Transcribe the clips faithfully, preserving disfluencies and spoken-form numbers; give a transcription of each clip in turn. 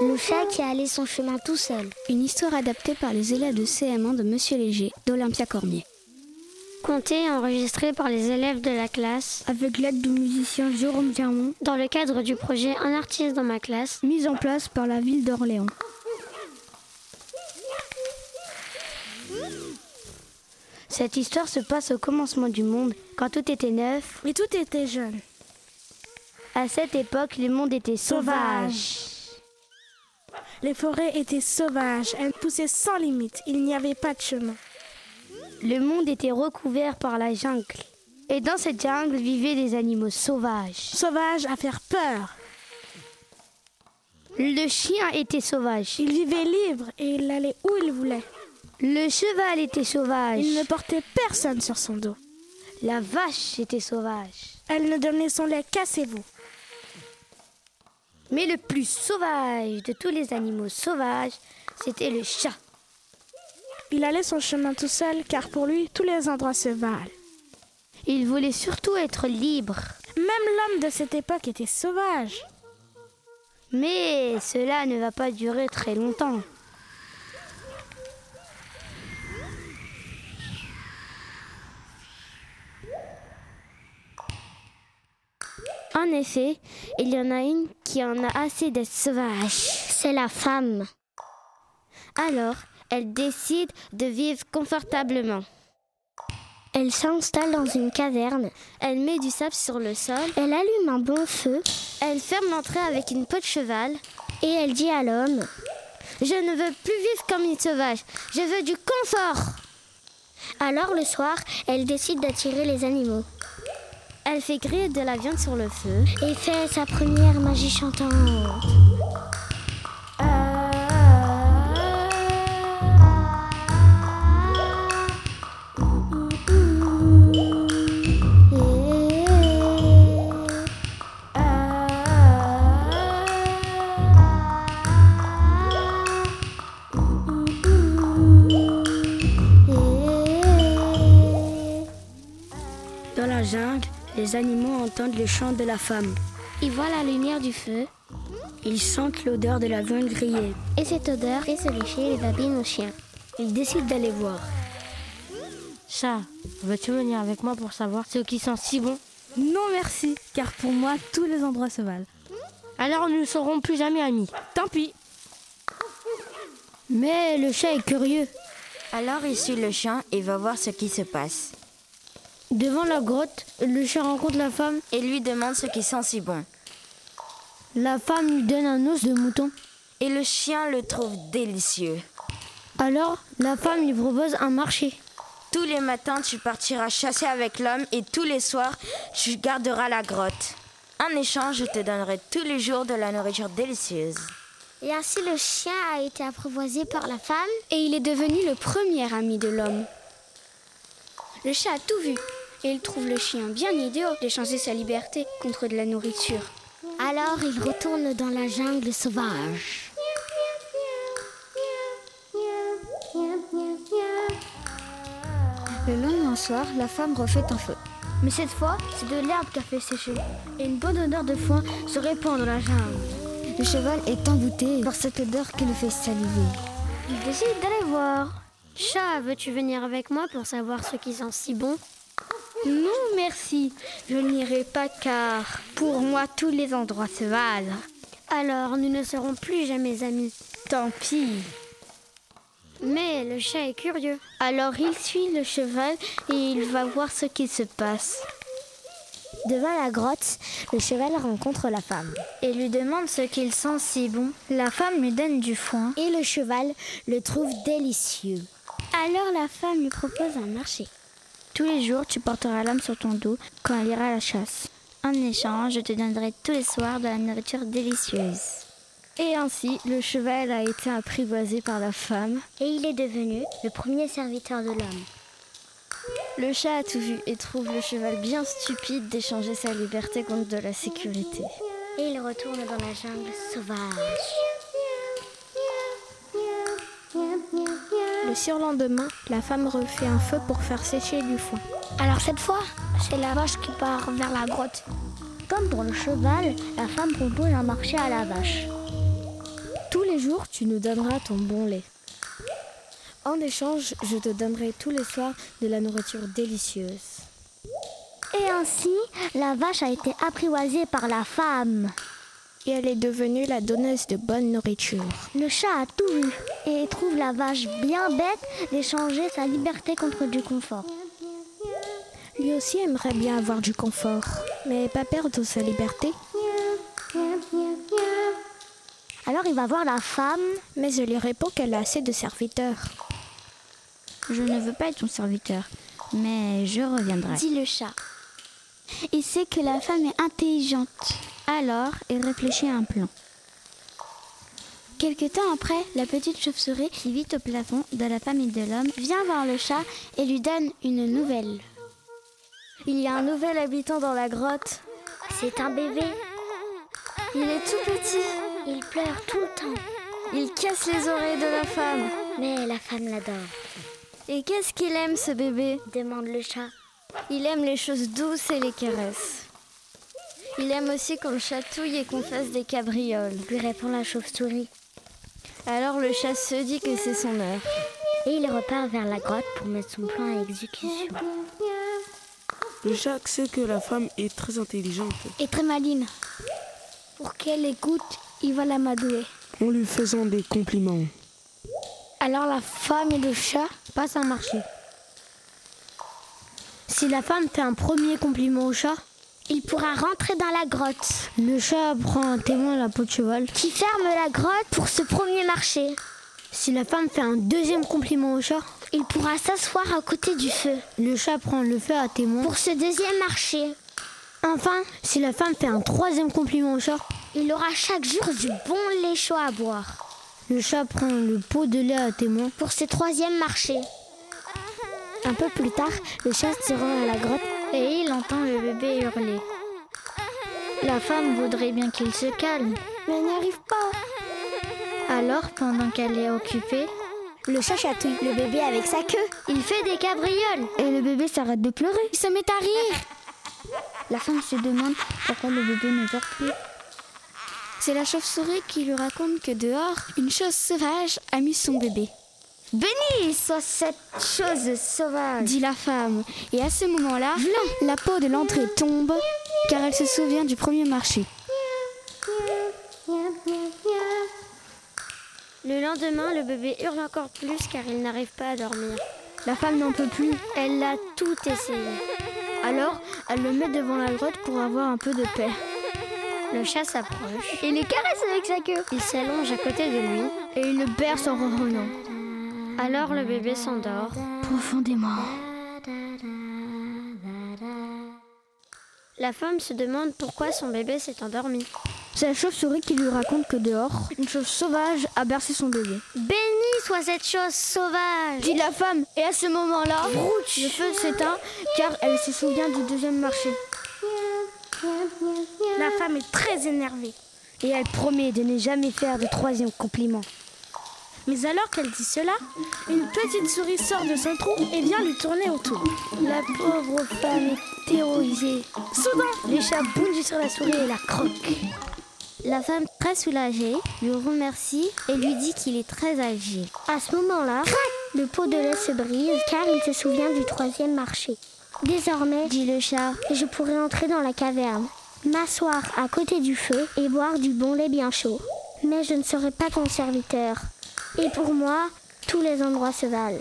Le chat qui allait son chemin tout seul. Une histoire adaptée par les élèves de C M un de Monsieur Léger, d'Olympia Cormier. Conté et enregistré par les élèves de la classe avec l'aide du musicien Jérôme Germont dans le cadre du projet Un artiste dans ma classe, mis en place par la ville d'Orléans. Cette histoire se passe au commencement du monde, quand tout était neuf et tout était jeune. À cette époque, le monde était sauvage. sauvage. Les forêts étaient sauvages, elles poussaient sans limite, il n'y avait pas de chemin. Le monde était recouvert par la jungle. Et dans cette jungle vivaient des animaux sauvages. Sauvages à faire peur. Le chien était sauvage. Il vivait libre et il allait où il voulait. Le cheval était sauvage. Il ne portait personne sur son dos. La vache était sauvage. Elle ne donnait son lait qu'à ses veaux. Mais le plus sauvage de tous les animaux sauvages, c'était le chat. Il allait son chemin tout seul, car pour lui, tous les endroits se valent. Il voulait surtout être libre. Même l'homme de cette époque était sauvage. Mais cela ne va pas durer très longtemps. En effet, il y en a une qui en a assez d'être sauvage. C'est la femme. Alors, elle décide de vivre confortablement. Elle s'installe dans une caverne. Elle met du sable sur le sol. Elle allume un bon feu. Elle ferme l'entrée avec une peau de cheval. Et elle dit à l'homme: je ne veux plus vivre comme une sauvage. Je veux du confort. Alors le soir, elle décide d'attirer les animaux. Elle fait griller de la viande sur le feu et fait sa première magie chantante. Dans la jungle, les animaux entendent le chant de la femme. Ils voient la lumière du feu. Ils sentent l'odeur de la viande grillée. Et cette odeur fait se lécher les babines aux chiens. Ils décident d'aller voir. Chat, veux-tu venir avec moi pour savoir ce qui sent si bon? Non merci, car pour moi, tous les endroits se valent. Alors nous ne serons plus jamais amis. Tant pis. Mais le chat est curieux. Alors il suit le chien et va voir ce qui se passe. Devant la grotte, le chat rencontre la femme et lui demande ce qui sent si bon. La femme lui donne un os de mouton. Et le chien le trouve délicieux. Alors, la femme lui propose un marché. Tous les matins, tu partiras chasser avec l'homme et tous les soirs, tu garderas la grotte. En échange, je te donnerai tous les jours de la nourriture délicieuse. Et ainsi, le chien a été apprivoisé par la femme. Et il est devenu le premier ami de l'homme. Le chat a tout vu. Et il trouve le chien bien idiot d'échanger sa liberté contre de la nourriture. Alors il retourne dans la jungle sauvage. Le lendemain soir, la femme refait un feu. Mais cette fois, c'est de l'herbe qui a fait sécher. Et une bonne odeur de foin se répand dans la jungle. Le cheval est envoûté par cette odeur qui le fait saliver. Il décide d'aller voir. Chat, veux-tu venir avec moi pour savoir ce qui sent si bon? Non, merci. Je n'irai pas car, pour moi, tous les endroits se valent. Alors, nous ne serons plus jamais amis. Tant pis. Mais le chat est curieux. Alors, il suit le cheval et il va voir ce qui se passe. Devant la grotte, le cheval rencontre la femme et lui demande ce qu'il sent si bon. La femme lui donne du foin et le cheval le trouve délicieux. Alors la femme lui propose un marché. Tous les jours, tu porteras l'homme sur ton dos quand elle ira à la chasse. En échange, je te donnerai tous les soirs de la nourriture délicieuse. Et ainsi, le cheval a été apprivoisé par la femme. Et il est devenu le premier serviteur de l'homme. Le chat a tout vu et trouve le cheval bien stupide d'échanger sa liberté contre de la sécurité. Et il retourne dans la jungle sauvage. Le surlendemain, la femme refait un feu pour faire sécher du foin. Alors cette fois, c'est la vache qui part vers la grotte. Comme pour le cheval, la femme propose un marché à la vache. Tous les jours, tu nous donneras ton bon lait. En échange, je te donnerai tous les soirs de la nourriture délicieuse. Et ainsi, la vache a été apprivoisée par la femme. Et elle est devenue la donneuse de bonne nourriture. Le chat a tout vu et trouve la vache bien bête d'échanger sa liberté contre du confort. Lui aussi aimerait bien avoir du confort, mais pas perdre sa liberté. Alors il va voir la femme, mais elle lui répond qu'elle a assez de serviteurs. Je ne veux pas être ton serviteur, mais je reviendrai. Dit le chat. Il sait que la femme est intelligente. Alors, il réfléchit à un plan. Quelque temps après, la petite chauve-souris qui vit au plafond de la famille de l'homme vient voir le chat et lui donne une nouvelle. Il y a un nouvel habitant dans la grotte. C'est un bébé. Il est tout petit. Il pleure tout le temps. Il casse les oreilles de la femme. Mais la femme l'adore. Et qu'est-ce qu'il aime, ce bébé ? Demande le chat. Il aime les choses douces et les caresses. Il aime aussi qu'on le chatouille et qu'on fasse des cabrioles, lui répond la chauve-souris. Alors le chat se dit que c'est son heure. Et il repart vers la grotte pour mettre son plan à exécution. Le chat sait que la femme est très intelligente. Et très maline. Pour qu'elle écoute, il va l'amadouer. En lui faisant des compliments. Alors la femme et le chat passent un marché. Si la femme fait un premier compliment au chat, il pourra rentrer dans la grotte. Le chat prend un témoin à la peau de cheval qui ferme la grotte pour ce premier marché. Si la femme fait un deuxième compliment au chat, il pourra s'asseoir à côté du feu. Le chat prend le feu à témoin pour ce deuxième marché. Enfin, si la femme fait un troisième compliment au chat, il aura chaque jour du bon lait chaud à boire. Le chat prend le pot de lait à témoin pour ce troisième marché. Un peu plus tard, le chat se rend à la grotte et il entend le bébé hurler. La femme voudrait bien qu'il se calme, mais elle n'y arrive pas. Alors, pendant qu'elle est occupée, le chat chatouille le bébé avec sa queue. Il fait des cabrioles. Et le bébé s'arrête de pleurer. Il se met à rire. La femme se demande pourquoi le bébé ne dort plus. C'est la chauve-souris qui lui raconte que dehors, une chose sauvage amuse son bébé. Béni soit cette chose sauvage, dit la femme. Et à ce moment-là, la peau de l'entrée tombe, car elle se souvient du premier marché. Le lendemain, le bébé hurle encore plus car il n'arrive pas à dormir. La femme n'en peut plus. Elle a tout essayé. Alors, elle le met devant la grotte pour avoir un peu de paix. Le chat s'approche et le caresse avec sa queue. Il s'allonge à côté de lui et il le berce en ronronnant. Alors le bébé s'endort profondément. La femme se demande pourquoi son bébé s'est endormi. C'est la chauve-souris qui lui raconte que dehors, une chose sauvage a bercé son bébé. Béni soit cette chose sauvage, dit la femme. Et à ce moment-là, le feu s'éteint car elle se souvient du deuxième marché. La femme est très énervée et elle promet de ne jamais faire de troisième compliment. Mais alors qu'elle dit cela, une petite souris sort de son trou et vient lui tourner autour. La pauvre femme est terrorisée. Soudain, les chats bondissent sur la souris et la croquent. La femme, très soulagée, lui remercie et lui dit qu'il est très âgé. À ce moment-là, le pot de lait se brise car il se souvient du troisième marché. Désormais, dit le chat, je pourrai entrer dans la caverne, m'asseoir à côté du feu et boire du bon lait bien chaud. Mais je ne serai pas ton serviteur. Et pour moi, tous les endroits se valent.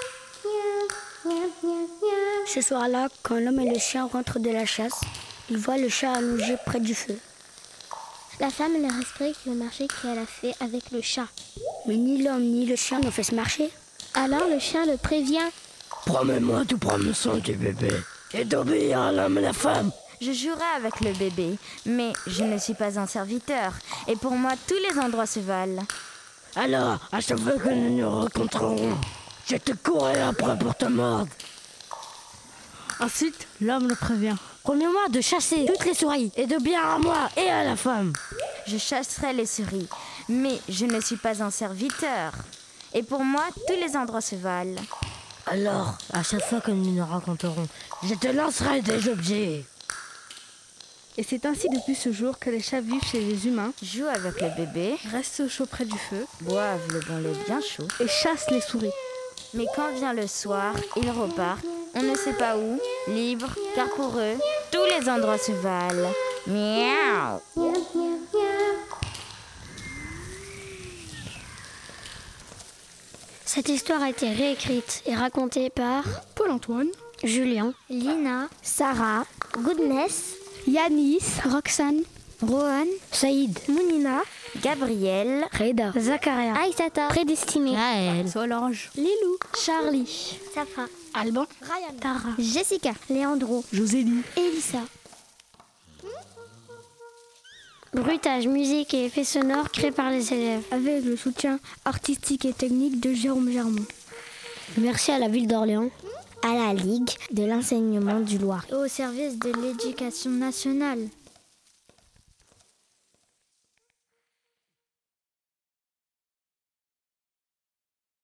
Ce soir-là, quand l'homme et le chien rentrent de la chasse, ils voient le chat allongé près du feu. La femme leur explique le marché qu'elle a fait avec le chat. Mais ni l'homme ni le chien n'ont fait ce marché. Alors le chien le prévient. Promets-moi de prendre soin du bébé et d'obéir à l'homme et la femme. Je jouerai avec le bébé, mais je ne suis pas un serviteur. Et pour moi, tous les endroits se valent. Alors, à chaque fois que nous nous rencontrerons, je te courrai après pour te mordre. Ensuite, l'homme le prévient. Promets-moi de chasser toutes les souris et de bien à moi et à la femme. Je chasserai les souris, mais je ne suis pas un serviteur. Et pour moi, tous les endroits se valent. Alors, à chaque fois que nous nous rencontrerons, je te lancerai des objets. Et c'est ainsi depuis ce jour que les chats vivent chez les humains, Jouent avec les bébés, restent au chaud près du feu boivent le bon lait bien chaud. et chassent les souris. Mais quand vient le soir, ils repartent. On ne sait pas où, libres, car pour eux, tous les endroits se valent. Miaou. Cette histoire a été réécrite et racontée par Paul-Antoine, Julien, Lina, Sarah, Goodness, Yanis, Roxane, Rohan, Saïd, Mounina, Gabriel, Reda, Zakaria, Aïsata, Prédestiné, Gaël, Solange, Lilou, Charlie, Safa, Alban, Ryan, Tara, Jessica, Léandro, Josélie. Elissa. Bruitage, musique et effets sonores créés par les élèves. Avec le soutien artistique et technique de Jérôme Germont. Merci à la ville d'Orléans, à la Ligue de l'enseignement du Loir. au service de l'éducation nationale.